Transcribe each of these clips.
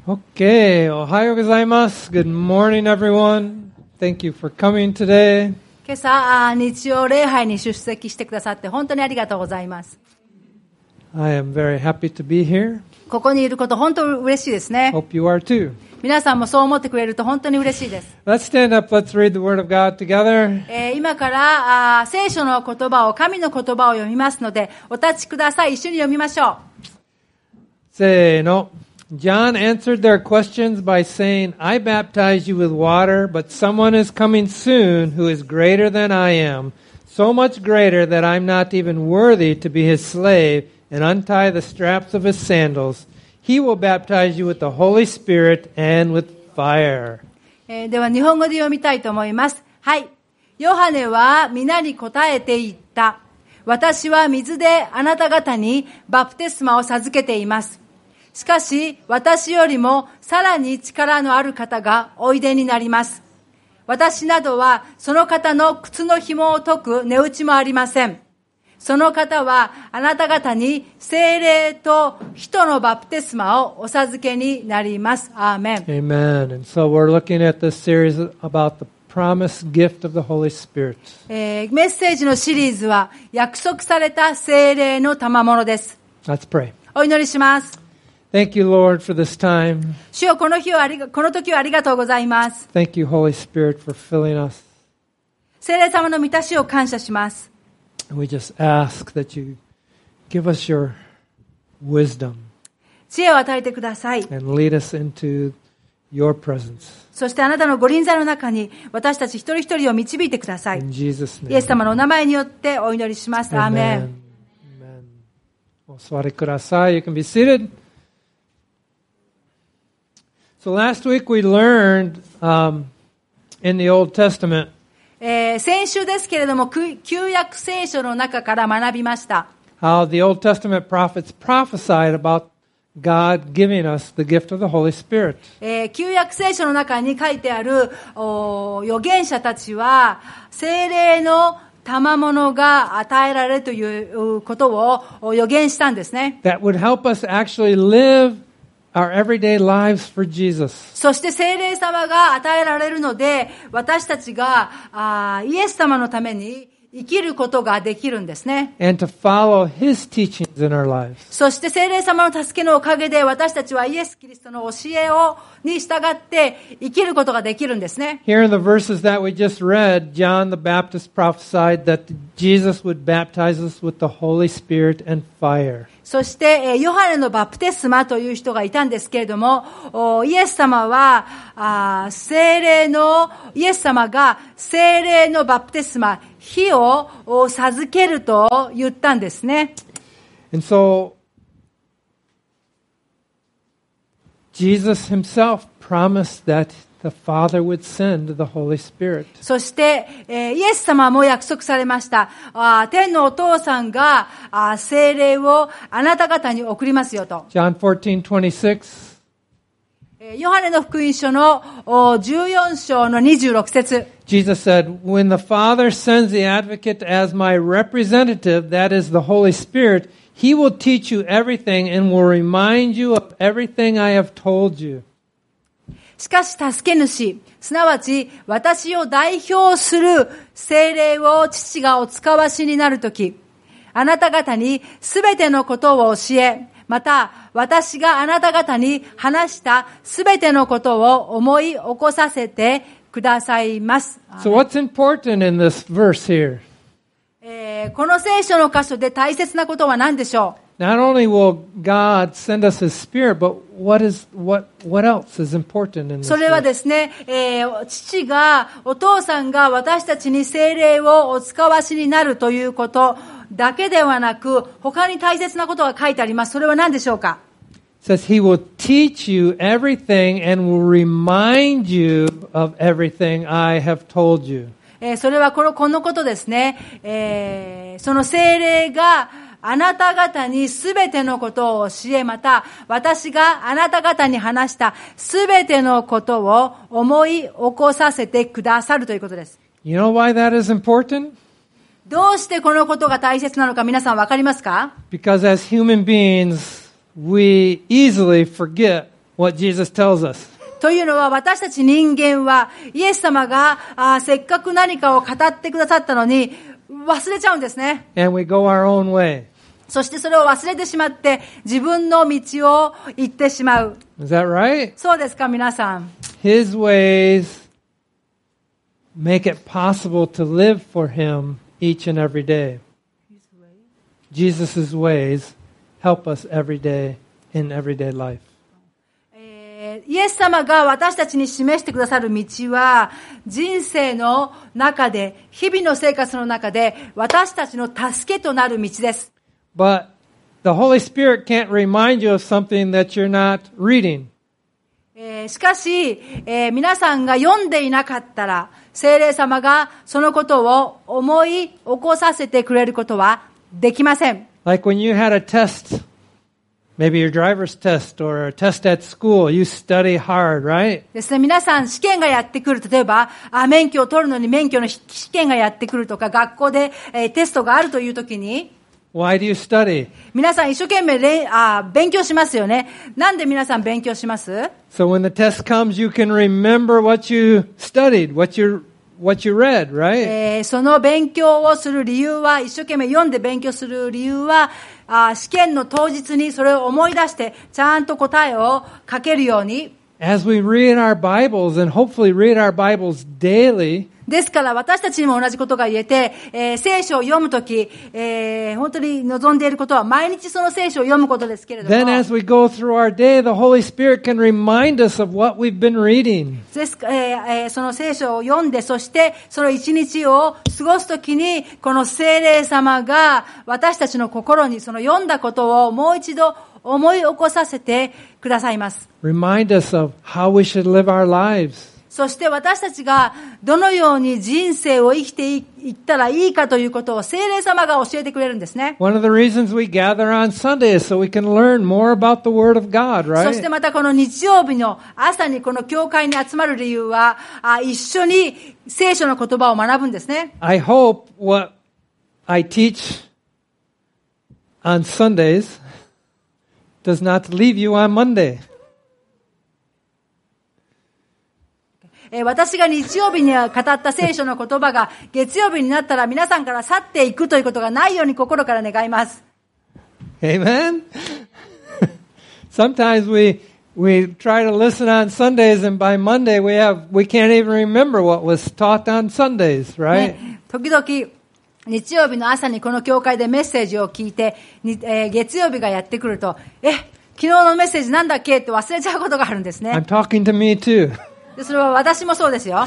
Okay, おはようございます。Good morning, everyone. Thank you for coming today. 今朝、日曜礼拝に出席してくださって本当にありがとうございます。 I am very happy to be here. ここにいること本当に嬉しいですね。 Hope you are too. 皆さんもそう思ってくれると本当に嬉しいです。 Let's stand up. Let's read the Word of God together. 今から聖書の言葉を、神の言葉を読みますので、お立ちください。一緒に読みましょう。 せーの。John answered their questions by saying, I baptize you with water, but someone is coming soon who is greater than I am, so much greater that I'm not even worthy to be his slave and untie the straps of his sandals. He will baptize you with the Holy Spirit and with fire. では日本語で読みたいと思います。はい。ヨハネは皆に答えて言った。私は水であなた方にバプテスマを授けています。しかし、私よりもさらに力のある方がおいでになります。私などはその方の靴の紐を解く値打ちもありません。その方はあなた方に聖霊と人のバプテスマをお授けになります。アーメン。 Amen. And so we're looking at this series about the promised gift of the Holy Spirit. メッセージのシリーズは約束された聖霊の賜物です。 Let's pray. お祈りします。 Thank you, Lord, for this time. 主よ、この時はありがとうございます。 Thank you, Holy Spirit, for filling us. 聖霊様の満たしを感謝します。 We just ask that you give us your wisdom 知恵を与えてください。 and lead us into your presence. そしてあなたのご臨在の中に私たち一人一人を導いてください。 In Jesus' イエス name. 様のお名前によってお祈りします。アーメン。 Amen. Amen. お座りください. You can be seated. So last week we learned in the Old Testament 先週ですけれども、旧約聖書の中から学びました。 how the Old Testament prophets prophesied about God giving us the gift of the Holy Spirit. 旧約聖書の中に書いてある預言者たちは、聖霊の賜物が与えられるということを予言したんですね。 That would help us actually live our everyday lives for Jesus. そして聖霊様が与えられるので、私たちがイエス様のために生きることができるんですね。 And to follow His teachings in our lives. そして聖霊様の助けのおかげで私たちはイエス・キリストの教えに従って生きることができるんですね。 Here in the verses that we just read, John the Baptist prophesied that Jesus would baptize us with the Holy Spirit and fire. そして、ヨハネのバプテスマという人がいたんですけれども、イエス様が聖霊のバプテスマ、火を授けると言ったんですね。 And so, Jesus himself promised that the Father would send the Holy Spirit. そして、イエス様も約束されました。天のお父さんが聖霊をあなた方に送りますよと。 John 14:26. ヨハネの福音書の14章の26節。 Jesus said, When the Father sends the advocate as my representative, that is the Holy Spirit, He will teach you everything and will remind you of everything I have told you. しかし助け主、すなわち私を代表する聖霊を父がお使わしになるとき、あなた方にすべてのことを教え、また私があなた方に話したすべてのことを思い起こさせてくださいます。 So what's important in this verse here? この聖書の箇所で大切なことは何でしょう？ Not only will God send us His Spirit, but what else is important in this それは verse? ですね、お父さんが私たちに聖霊をお使わしになるということだけではなく、他に大切なことが書いてあります。それは何でしょうか？ It says He will teach you everything and will remind you of everything I have told you. それはこのことですね。その聖霊があなた方にすべてのことを教え、また私があなた方に話したすべてのことを思い起こさせてくださるということです。 You know why that is important? どうしてこのことが大切なのか皆さんわかりますか？ Because as human beings, we easily forget what Jesus tells us. というのは私たち人間はイエス様がせっかく何かを語ってくださったのに忘れちゃうんですね。 And we go our own way. そしてそれを忘れてしまって自分の道を行ってしまう。 Is that right? そうですか皆さん。 His ways make it possible to live for Him each and every day. Jesus' ways help us every day in everyday life. イエス様が私たちに示してくださる道は人生の中で、日々の生活の中で私たちの助けとなる道です。 But the Holy Spirit can't remind you of something that you're not reading. しかし、皆さんが読んでいなかったら、聖霊様がそのことを思い起こさせてくれることはできません。 Like when you had a test, maybe your driver's test or a test at school, you study hard, right? ですね、皆さん試験がやってくる。例えば、免許を取るのに免許の試験がやってくるとか、学校で、テストがあるというときに、 Why do you study? 皆さん一生懸命勉強しますよね。なんで皆さん勉強します？ So when the test comes, you can remember what you studied, what you read, right? その勉強をする理由は、一生懸命読んで勉強する理由は、試験の当日にそれを思い出して、ちゃんと答えを書けるように。 As we read our Bibles and hopefully read our Bibles daily, ですから私たちにも同じことが言えて、聖書を読むとき、本当に望んでいることは毎日その聖書を読むことですけれども、 then as we go through our day, the Holy Spirit can remind us of what we've been reading. その聖書を読んで、そしてその一日を過ごすときに、この聖霊様が私たちの心にその読んだことをもう一度思い起こさせてくださいます。 Remind us of how we should live our lives. そして私たちがどのように人生を生きていったらいいかということを聖霊様が教えてくれるんですね。 One of the reasons we gather on Sunday is so we can learn more about the Word of God, そして right? またこの日曜日の朝にこの教会に集まる理由は、一緒に聖書の言葉を学ぶんですね。 I hope what I teach on Sundays does not leave you on Monday. 私が日曜日に語った聖書の言葉が月曜日になったら皆さんから去っていくということがないように心から願います。 Amen? Sometimes we try to listen on Sundays and by Monday we can't even remember what was taught on Sundays, right? 時々日曜日の朝にこの教会でメッセージを聞いて、月曜日がやってくると、昨日のメッセージなんだっけって忘れちゃうことがあるんですね。 I'm talking to me too. でそれは私もそうですよ。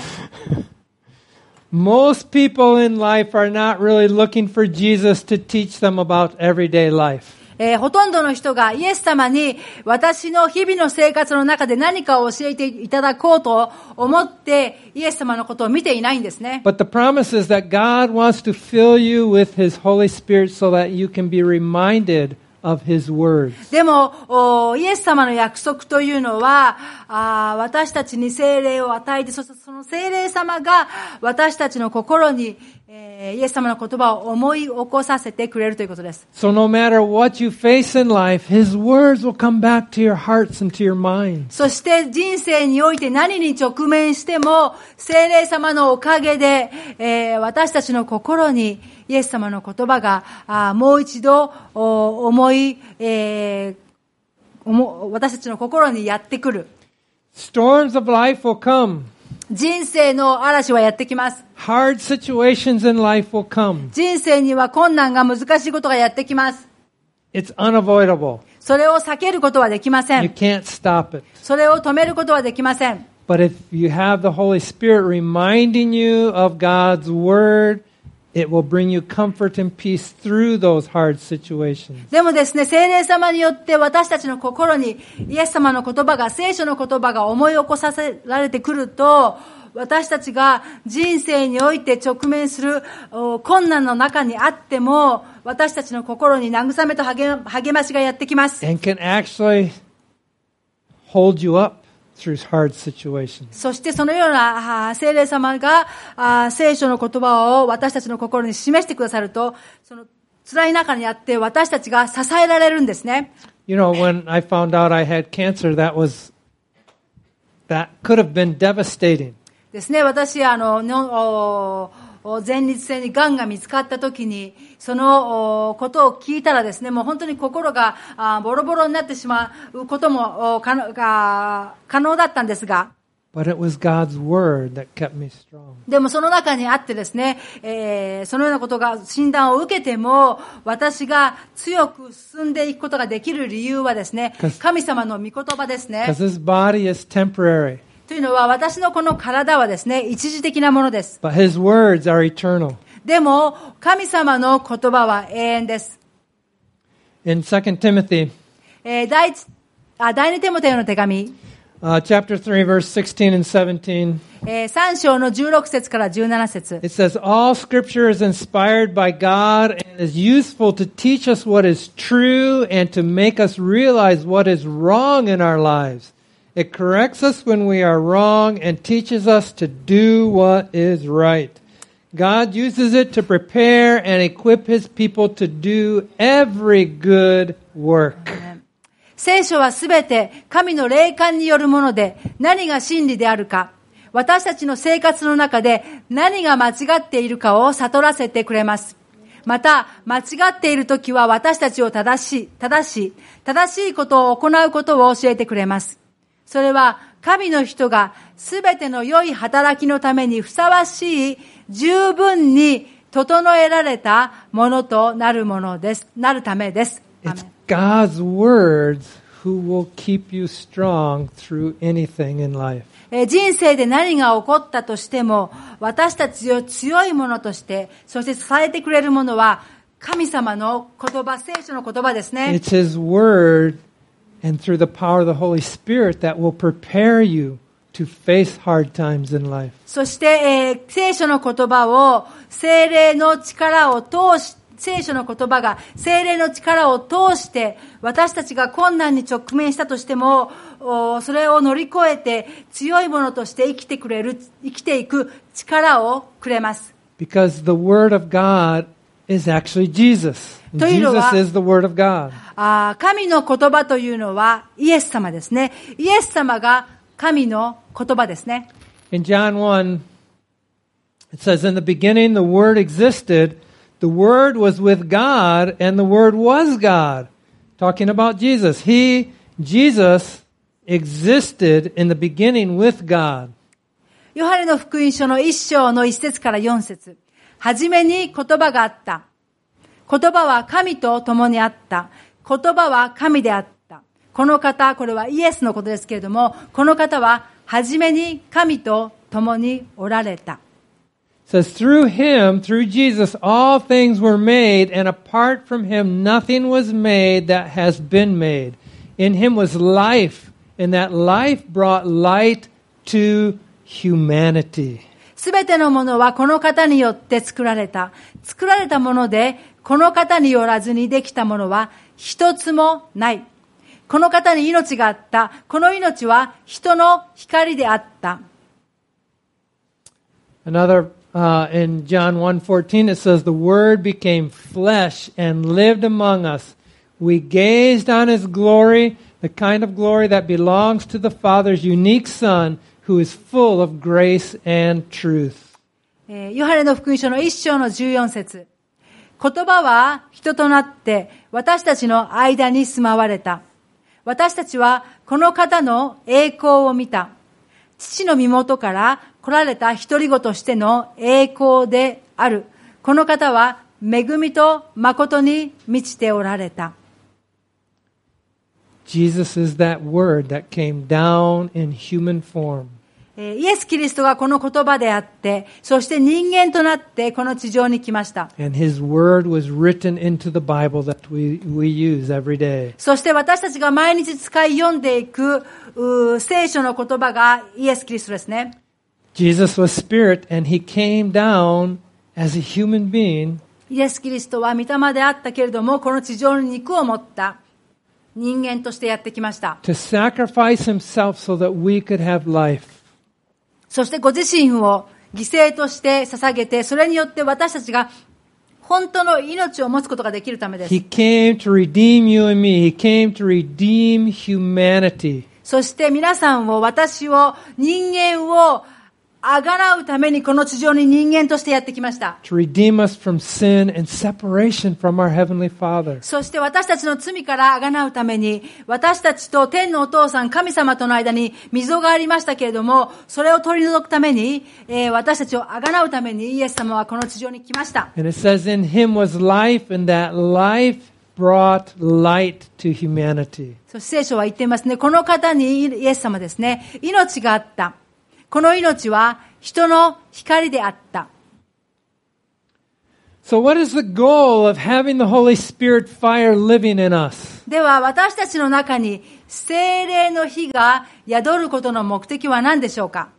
Most people in life are not really looking for Jesus to teach them about everyday life. ほとんどの人がイエス様に私の日々の生活の中で何かを教えていただこうと思ってイエス様のことを見ていないんですね。 But the promise is that God wants to fill you with His Holy Spirit so that you can be reminded of His words. でもイエス様の約束というのは私たちに聖霊を与えて、そしてその聖霊様が私たちの心にイエス様の言葉を思い起こさせてくれるということです。 So no matter what you face in life, His words will come back to your hearts and to your minds. そして人生において何に直面しても聖霊様のおかげで、私たちの心にイエス様の言葉がもう一度私たちの心にやってくる。 Storms of life will come. 人生の嵐はやってきます。 Hard situations in life will come. 人生には困難が難しいことがやってきます。 It's unavoidable. それを避けることはできませ You ん。 can't stop it. それを止めることはできません。 But if you have the Holy Spirit reminding you of God's Word, it will bring you comfort and peace through those hard situations. でもですね、聖霊様によって私たちの心にイエス様の言葉が、聖書の言葉が思い起こさせられてくると、私たちが人生において直面する困難の中にあっても、私たちの心に慰めと励ましがやってきます。 And can actually hold you up through hard situations. そしてそのような聖霊様が聖書の言葉を私たちの心に示してくださると、その辛い中にあって私たちが支えられるんですね。 You know, when I found out I had cancer, that was that could have been devastating. ですね、私、前立腺に癌が見つかった時に、そのことを聞いたらですね、もう本当に心がボロボロになってしまうことも可能だったんですが、 But it was God's word that kept me strong. でもその中にあってですね、そのようなことが診断を受けても、私が強く進んでいくことができる理由はですね、神様の御言葉ですね。 Because this body is temporary. というのは、私のこの体はですね、一時的なものです。 But his words are eternal. でも、神様の言葉は永遠です。 In 2 Timothy, 第二テモテの手紙、 chapter 3, verse 16 and 17, 3章の16節から17節。 it says, All scripture is inspired by God and is useful to teach us what is true and to make us realize what is wrong in our lives. It corrects us when we are wrong and teaches us to do what is right. God uses it to prepare and equip His people to do every good work. 聖書はすべて神の霊感によるもので、何が真理であるか、私たちの生活の中で何が間違っているかを悟らせてくれます。また、間違っているときは私たちを正しいことを行うことを教えてくれます。それは神の人がすべての良い働きのためにふさわしい、十分に整えられたものとなるためです。 It's God's words who will keep you strong through anything in life. 人生で何が起こったとしても、私たちを強いものとして、そして支えてくれるものは、神様の言葉、聖書の言葉ですね。 It's His word and through the power of the Holy Spirit that will prepare you to face hard times in life. そして、聖書の言葉を聖霊の力を通して、聖書の言葉が聖霊の力を通して私たちが困難に直面したとしても、それを乗り越えて強いものとして生きていく力をくれます。 Because the word of God is actually Jesus. Jesus is the word of God. 神の言葉というのはイエス様ですね。イエス様が神の言葉ですね。 In John 1, it says, In the beginning the word existed.The Word was with God, and the Word was God. Talking about Jesus. Jesus, existed in the beginning with God. ヨハネの福音書の1章の1節から4節。はじめに言葉があった。言葉は神と共にあった。言葉は神であった。この方、これはイエスのことですけれども、この方ははじめに神と共におられた。 It says, through Jesus, all things were made, and apart from Him, nothing was made that has been made. In Him was life, and that life brought light to humanity. すべてのものはこの方によって作られた。作られたもので、この方によらずにできたものは一つもない。この方に命があった。この命は人の光であった。 In John 1:14 it says, The Word became flesh and lived among us. We gazed on His glory, the kind of glory that belongs to the Father's unique Son, who is full of grace and truth. ヨハネの福音書の1章の14節。言葉は人となって私たちの間に住まわれた。私たちはこの方の栄光を見た。父の身元から来られた一人子としての栄光である。この方は恵みと誠に満ちておられた。 Jesus is that word that came down in human form. イエス・キリストがこの言葉であって、そして人間となってこの地上に来ました。 And His word was written into the Bible that we use every day. そして私たちが毎日使い読んでいく聖書の言葉がイエス・キリストですね。 Jesus was spirit and He came down as a human being. イエス・キリストは御霊であったけれども、この地上に肉を持った人間としてやってきました。 To sacrifice Himself so that we could have life. そしてご自身を犠牲として捧げて、それによって私たちが本当の命を持つことができるためです。 He came to redeem you and me. He came to redeem humanity. そして皆さんを、私を、人間をあがなうためにこの地上に人間としてやってきました。 To redeem us from sin and separation from our Heavenly Father. そして私たちの罪からあがなうために、私たちと天のお父さん、神様との間に溝がありましたけれども、それを取り除くために、私たちをあがなうためにイエス様はこの地上に来ました。 And it says, in Him was life, and that life brought light to humanity. そして聖書は言っていますね。この方にイエス様ですね、命があった。この命は人の光であった。 So what is the goal of having the Holy Spirit fire living in us? では私たちの中に聖霊の火が宿ることの目的は何でしょうか？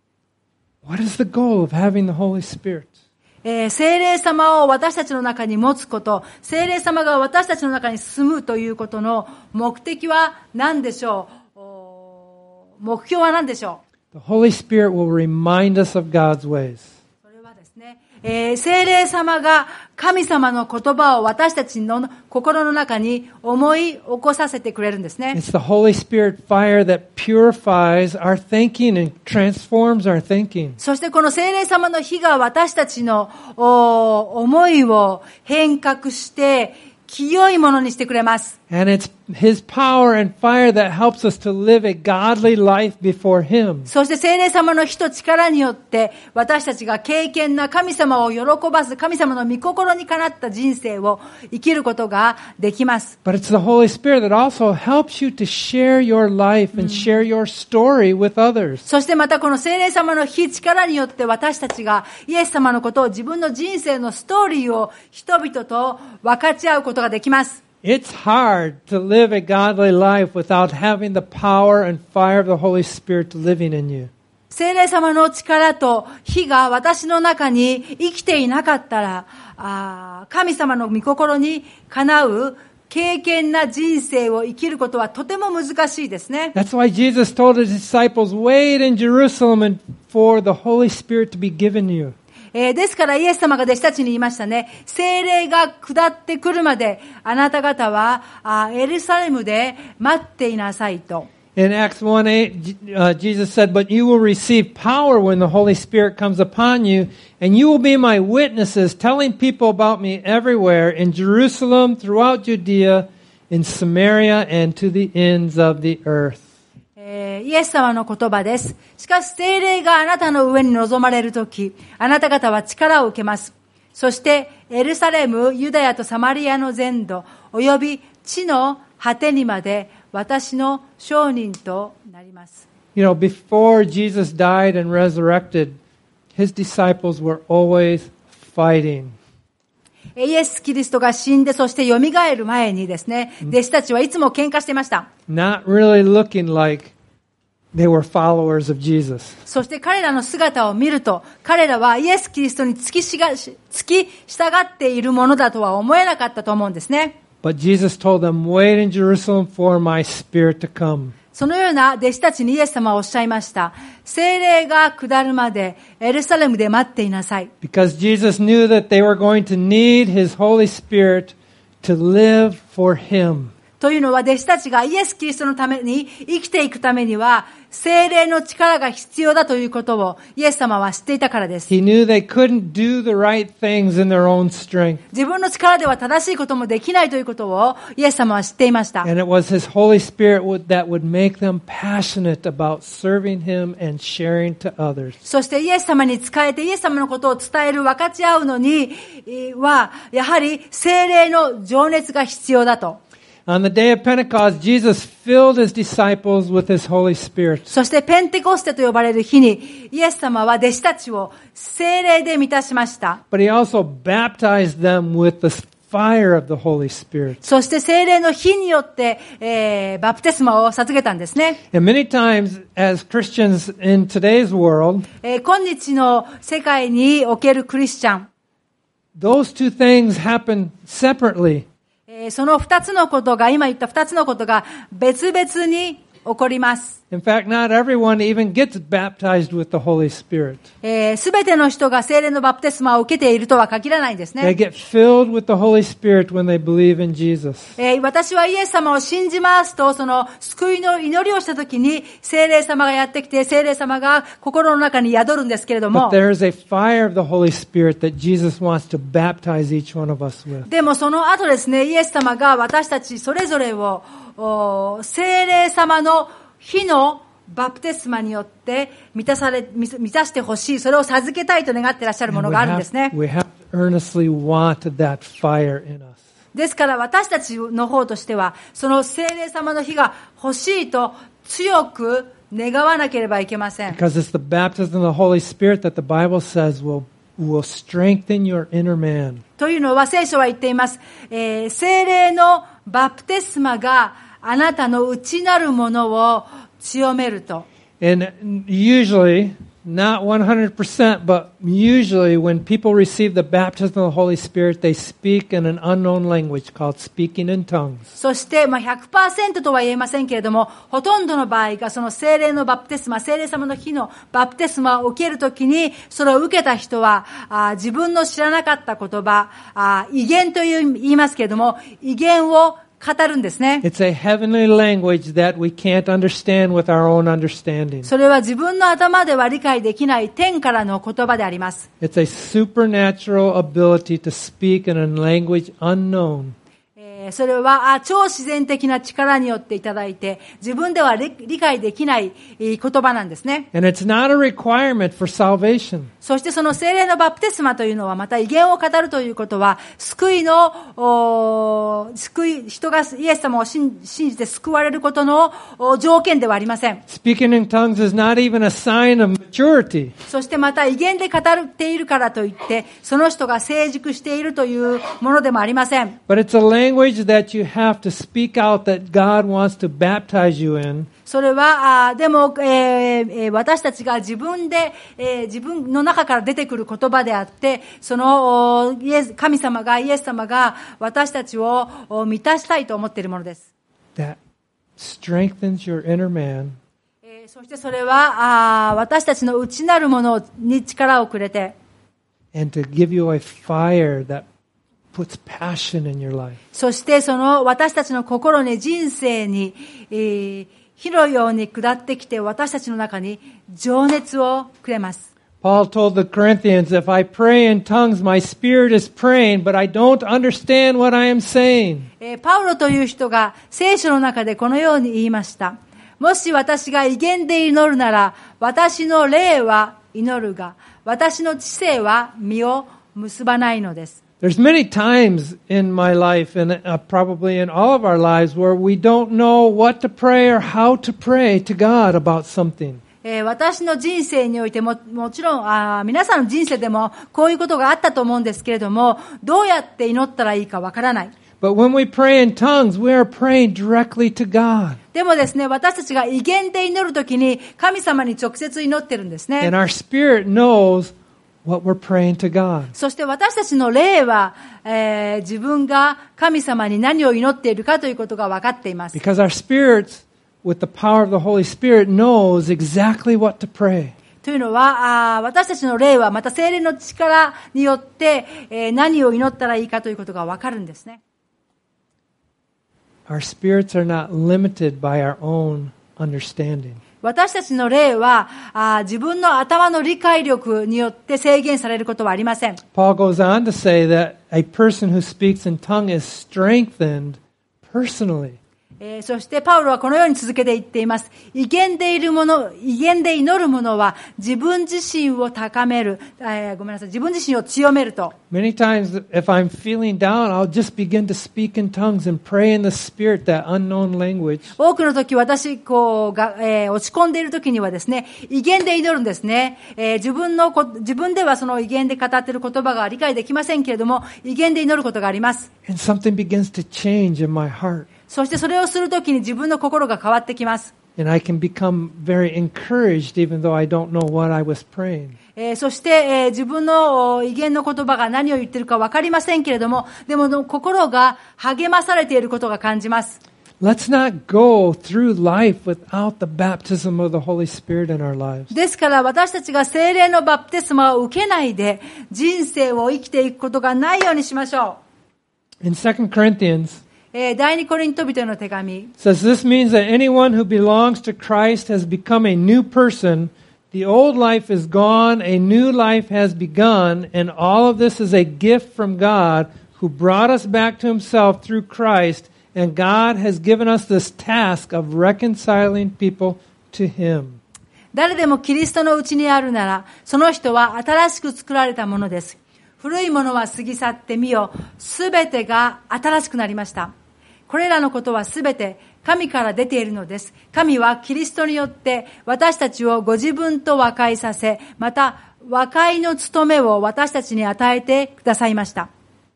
What is the goal of having the Holy Spirit? 聖霊様を私たちの中に持つこと、聖霊様が私たちの中に住むということの目的は何でしょう？目標は何でしょう ？The Holy Spirit will remind us of God's ways. それはですね、聖霊様が神様の言葉を私たちの心の中に思い起こさせてくれるんですね。 It's the Holy Spirit fire that purifies our thinking and transforms our thinking. そしてこの聖霊様の火が私たちの思いを変革して清いものにしてくれます。 And it's His power and fire that helps us to live a godly life before Him. そして聖霊様の火と力によって私たちが敬虔な神様を喜ばす神様の御心にかなった人生を生きることができます。 But it's the Holy Spirit that also helps you to share your life and share your story with others. そしてまたこの聖霊様の火力によって私たちがイエス様のことを自分の人生のストーリーを人々と分かち合うことができます。 It's hard to live a godly life without having the power and fire of the Holy Spirit living in you. 聖霊様の力と火が私の中に生きていなかったら、神様の御心にかなう敬虔な人生を生きることはとても難しいですね。 That's why Jesus told His disciples, wait in Jerusalem for the Holy Spirit to be given you. ですからイエス様が弟子たちに言いましたね。聖霊が下ってくるまであなた方はエルサレムで待っていなさいと。 In Acts 1:8, Jesus said, but you will receive power when the Holy Spirit comes upon you, and you will be my witnesses, telling people about me everywhere, in Jerusalem, throughout Judea, in Samaria, and to the ends of the earth. イエス様の言葉です。しかし聖霊があなたの上に臨まれるとき、あなた方は力を受けます。そしてエルサレム、ユダヤとサマリアの全土、および地の果てにまで私の証人となります。 You know, before Jesus died and resurrected, His disciples were always fighting. イエス・キリストが死んで、そして蘇る前にですね、弟子たちはいつも喧嘩してました。 Not really looking like they were followers of Jesus. そして彼らの姿を見ると、彼らはイエス・キリストに付き従っているものだとは思えなかったと思うんですね。 But Jesus told them, wait in Jerusalem for my Spirit to come. そのような弟子たちにイエス様はおっしゃいました。聖霊が下るまでエルサレムで待っていなさい。 Because Jesus knew that they were going to need His Holy Spirit to live for Him. というのは弟子たちがイエス・キリストのために生きていくためには聖霊の力が必要だということをイエス様は知っていたからです。 He knew they couldn't do the right things in their own strength. 自分の力では正しいこともできないということをイエス様は知っていました。 And it was His Holy Spirit that would make them passionate about serving Him and sharing to others. そしてイエス様に仕えてイエス様のことを伝える、分かち合うのにはやはり聖霊の情熱が必要だと。 On the day of Pentecost, Jesus filled His disciples with His Holy Spirit. そしてペンテコステと呼ばれる日にイエス様は弟子たちを聖霊で満たしました。 But He also baptized them with the fire of the Holy Spirit. そして聖霊の火によって、バプテスマを授けたんですね。 And many times as Christians in today's world, 今日の世界におけるクリスチャン、 those two things happen separately. その二つのことが、今言った二つのことが別々に起起こります。 In fact, not everyone even gets baptized with the Holy Spirit. すべての人が聖霊のバプテスマを受けているとは限らないんですね。 They get filled with the Holy Spirit when they believe in Jesus. 私はイエス様を信じますと、その救いの祈りをしたときに、聖霊様がやってきて、聖霊様が心の中に宿るんですけれども、 But there is a fire of the Holy Spirit that Jesus wants to baptize each one of us with. でもその後ですね、イエス様が私たちそれぞれを、聖霊様の火のバプテスマによって満たしてほしい、それを授けたいと願っていらっしゃるものがあるんですね。 We have to earnestly want that fire in us. ですから私たちの方としては、その聖霊様の火が欲しいと強く願わなければいけません。 Because it's the baptism of the Holy Spirit that the Bible says will strengthen your inner man. というのは聖書は言っています。聖霊のバプテスマがあなたの内なるものを強めると。 And usually, not 100%, but usually when people receive the baptism of the Holy Spirit, they speak in an unknown language called speaking in tongues. そして、100% とは言えませんけれども、ほとんどの場合がその聖霊のバプテスマ、聖霊様の火のバプテスマを受けるときに、それを受けた人は、自分の知らなかった言葉、異言と言いますけれども、異言を語るんですね。 It's a heavenly language that we can't understand with our own understanding. それは自分の頭では理解できない天からの言葉であります。 It's a supernatural ability to speak in a language unknown. それは超自然的な力によっていただいて、自分では理解できない言葉なんですね。 And it's not a requirement for salvation. そしてその聖霊のバプテスマというのは、また異言を語るということは、人がイエス様を信じて救われることの条件ではありません。 Speaking in tongues is not even a sign of maturity. そしてまた異言で語っているからといって、その人が成熟しているというものでもありません。 But it's a language that you have to speak out that God wants to baptize you in. それは、でも、私たちが自分の中から出てくる言葉であって、その、神様が、イエス様が私たちを満たしたいと思っているものです。 That strengthens your inner man. そしてそれは、私たちの内なるものに力をくれて、 And to give you a fire that puts passion in your life. そしてその私たちの心に人生に、火のように下ってきて私たちの中に情熱をくれます。 Paul told the Corinthians, if I pray in tongues, my spirit is praying, but I don't understand what I am saying. パウロという人が聖書の中でこのように言いました。もし私が異言で祈るなら、私の霊は祈るが、私の知性は実を結ばないのです。 There's many times in my life and probably in all of our lives where we don't know what to pray or how to pray to God about something. 私の人生においてもちろん皆さんの人生でもこういうことがあったと思うんですけれども、どうやって祈ったらいいかわからない。 But when we pray in tongues, we are praying directly to God. でもですね、私たちが異言で祈るときに神様に直接祈ってるんですね。 And our spirit knows what we're praying to God. そして私たちの霊は、自分が神様に何を祈っているかということが分かっています。 Because our spirits, with the power of the Holy Spirit, knows exactly what to pray. というのは、私たちの霊はまた聖霊の力によって、何を祈ったらいいかということが分かるんですね。 Our spirits are not limited by our own understanding. 私たちの霊は自分の頭の理解力によって制限されることはありません。 Paul goes on to say that a person who speaks in tongue is strengthened personally. そしてパウロはこのように続けて言っています。異言で祈る者は自分自身を高める、自分自身を強めると。 Many times if I'm feeling down, I'll just begin to speak in tongues and pray in the spirit, that unknown language. 多くの時私落ち込んでいる時にはですね、異言で祈るんですね。自分ではその異言で語っている言葉が理解できませんけれども、異言で祈ることがあります。 And something begins to change in my heart. そしてそれをするときに自分の心が変わってきます。 And I can become very encouraged even though I don't know what I was praying. そして、自分の異言の言葉が何を言っているか分かりませんけれども、でも心が励まされていることが感じます。 Let's not go through life without the baptism of the Holy Spirit in our lives. ですから私たちが聖霊のバプテスマを受けないで人生を生きていくことがないようにしましょう。 In 2 Corinthians, 第二コリント人の手紙。 says this means that anyone who belongs to Christ has become a new person. The old life is gone, a new life has begun, and all of this is a gift from God who brought us back to himself through Christ, and God has given us this task of reconciling people to him. 誰でもキリストのうちにあるなら、その人は新しく作られたものです。古いものは過ぎ去ってみよ、すべてが新しくなりました。これらのことはすべて神から出ているのです。神はキリストによって私たちをご自分と和解させ、また和解の務めを私たちに与えてくださいました。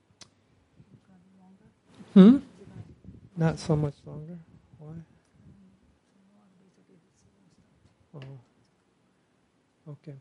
Not so much longer. Why? Oh. Okay.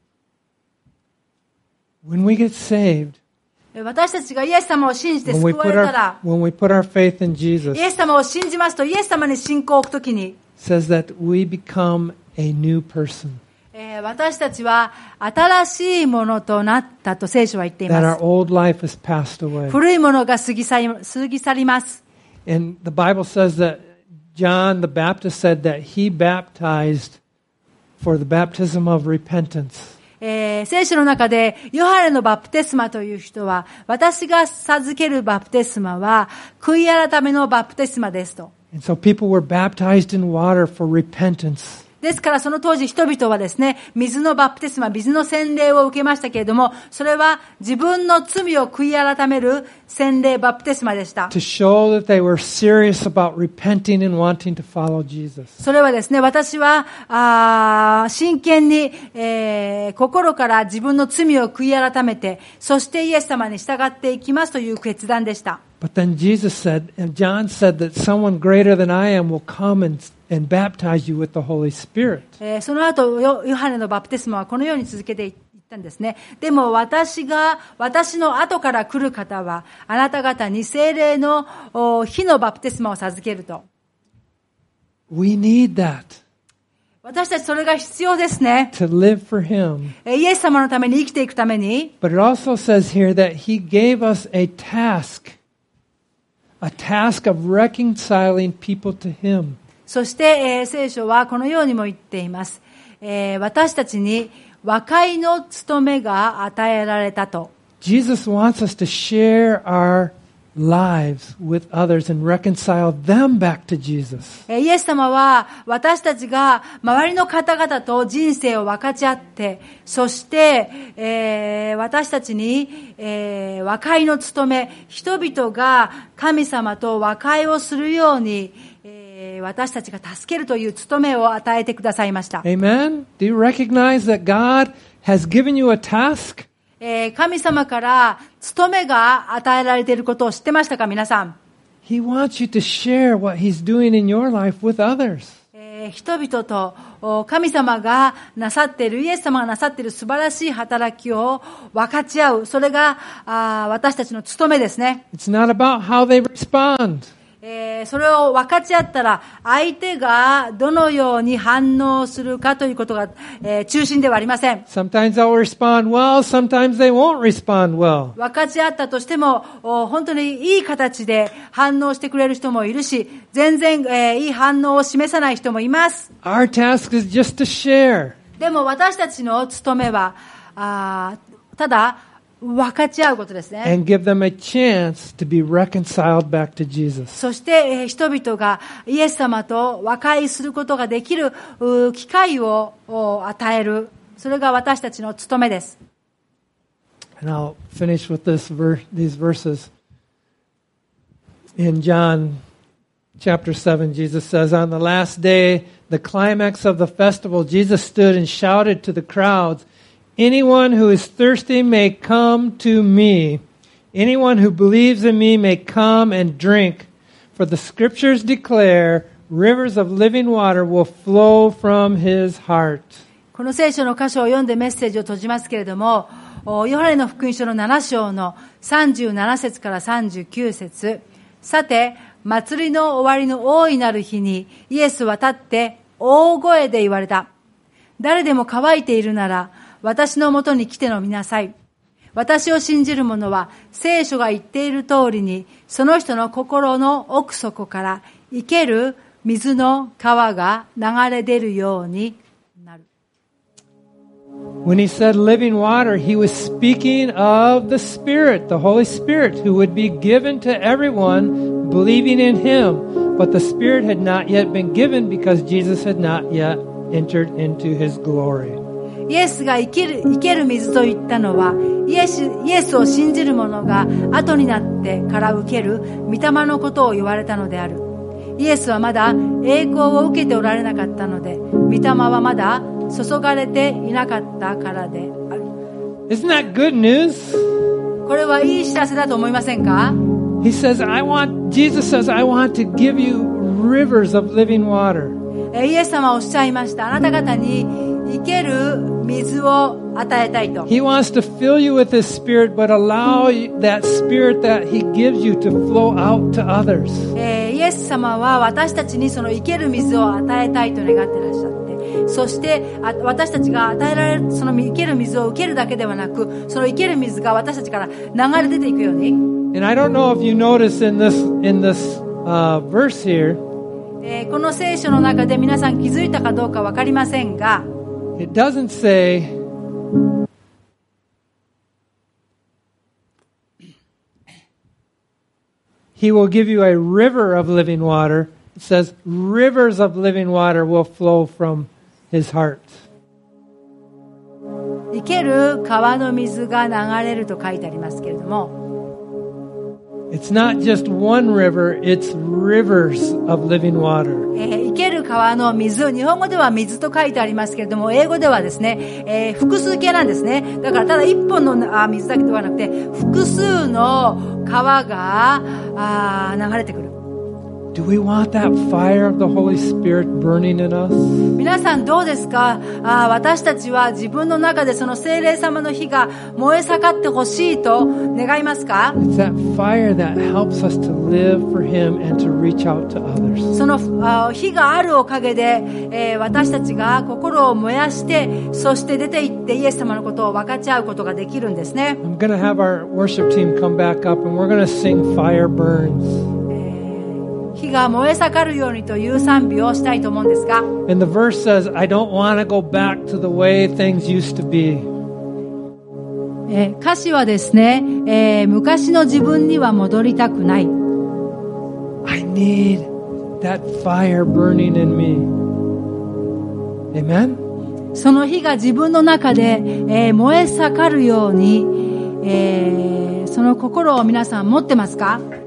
When we get saved, 私たちがイエス様を信じて救われたら、 when we put our faith in Jesus, イエス様を信じますと、イエス様に信仰を置くときに、 says that we become a new person. 私たちは新しいものとなったと聖書は言ってい That ま our す。 old life has passed away. 古いものが過ぎ去ります。 And the Bible says that John the Baptist said that he baptized for the baptism of repentance. 聖書の中でヨハネのバプテスマという人は、私が授けるバプテスマは悔い改めのバプテスマですと。 And so people were baptized in water for repentance. ですからその当時人々はですね、水のバプテスマ、水の洗礼を受けましたけれども、それは自分の罪を悔い改める洗礼バプテスマでした。 To show that they were serious about repenting and wanting to follow Jesus. それはですね、私は真剣に、心から自分の罪を悔い改めて、そしてイエス様に従っていきますという決断でした。 But then Jesus said, and John said that someone greater than I am will come and baptize you with the Holy Spirit. その後、ヨハネのバプテスマはこのように続けていったんですね。でも私の後から来る方は、あなた方に聖霊の火のバプテスマを授けると。 We need that 私たちそれが必要ですね。 to live for Him. イエス様のために生きていくために。 But it also says here that He gave us a task of reconciling people to Him. そして、聖書はこのようにも言っています。私たちに和解の務めが与えられたと。 Jesus wants us to share our lives with others and reconcile them back to Jesus. イエス様は私たちが周りの方々と人生を分かち合って、そして、私たちに、和解の務め、人々が神様と和解をするように、私たちが助けるという務めを与えてくださいました。 Amen? Do you recognize that God has given you a task? 神様から務めが与えられていることを知ってましたか、皆さん。 He wants you to share what He's doing in your life with others. 人々と神様がなさっている、イエス様がなさっている素晴らしい働きを分かち合う。それが私たちの務めですね。 It's not about how they respond. それを分かち合ったら、相手がどのように反応するかということが、中心ではありません。 Sometimes they'll respond well, sometimes they won't respond well. 分かち合ったとしても、本当にいい形で反応してくれる人もいるし、全然、いい反応を示さない人もいます。 Our task is just to share. でも私たちの務めは、ただ、分かち合うことですね。 And give them a chance to be reconciled back to Jesus. そして、人々がイエス様と和解することができる機会を与える。それが私たちの務めです。 And I'll finish with these verses. In John chapter 7, Jesus says, On the last day, the climax of the festival, Jesus stood and shouted to the crowds, Anyone who is thirsty may come to me. Anyone who believes in me may come and drink. For the scriptures declare, rivers of living water will flow from his heart. この聖書の箇所を読んでメッセージを閉じますけれども、ヨハネの福音書の7章の37節から39節。さて、 祭りの終わりの大いなる日にイエスは立って大声で言われた。誰でも乾いているなら私のもとに来て飲みなさい。私を信じる者は聖書が言っている通りにその人の心の奥底から生ける水の川が流れ出るようになる。 When he said living water, he was speaking of the Spirit, the Holy Spirit, who would be given to everyone believing in him. But the Spirit had not yet been given because Jesus had not yet entered into his glory. イエスが生ける水と言ったのは、イエスを信じる者が後になってから受ける御霊のことを言われたのである。イエスはまだ栄光を受けておられなかったので、御霊はまだ注がれていなかったからである。 Isn't that good news? これはいい知らせだと思いませんか？ Jesus says, I want to give you rivers of living water. イエス様はおっしゃいました。あなた方に生ける水を与えたいと。 He wants to fill you with His Spirit, but allow that Spirit that He gives you to flow out to others. イエス様は私たちにその生ける水を与えたいと願っていらっしゃって、そして私たちが与えられるその生ける水を受けるだけではなく、その生ける水が私たちから流れ出ていくように。 And I don't know if you notice in this verse here, この聖書の中で皆さん気づいたかどうかわかりませんが、 it doesn't say He will give you a river of living water. It says rivers of living water will flow from His heart. 生ける川の水が流れると書いてありますけれども、 It's not just one river, it's rivers of living water. 生ける川の水、日本語では水と書いてありますけれども、英語ではですね、複数形なんですね。だからただ一本の水だけではなくて、複数の川が流れてくる。 Do we want that fire of the Holy Spirit burning in us? 皆さんどうですか？私たちは自分の中でその聖霊様の火が燃え盛ってほしいと願いますか？ It's that fire that helps us to live for Him and to reach out to others. その火があるおかげで、私たちが心を燃やして、そして出て行ってイエス様のことを分かち合うことができるんですね。 I'm going to have our worship team come back up and we're going to sing Fire Burns. 火が燃え盛るようにという賛美をしたいと思うんですが、 And the verse says, I don't want to go back to the way things used to be. 歌詞はですね、昔の自分には戻りたくない。 I need that fire burning in me. Amen? その火が自分の中で、燃え盛るように、その心を皆さん持ってますか？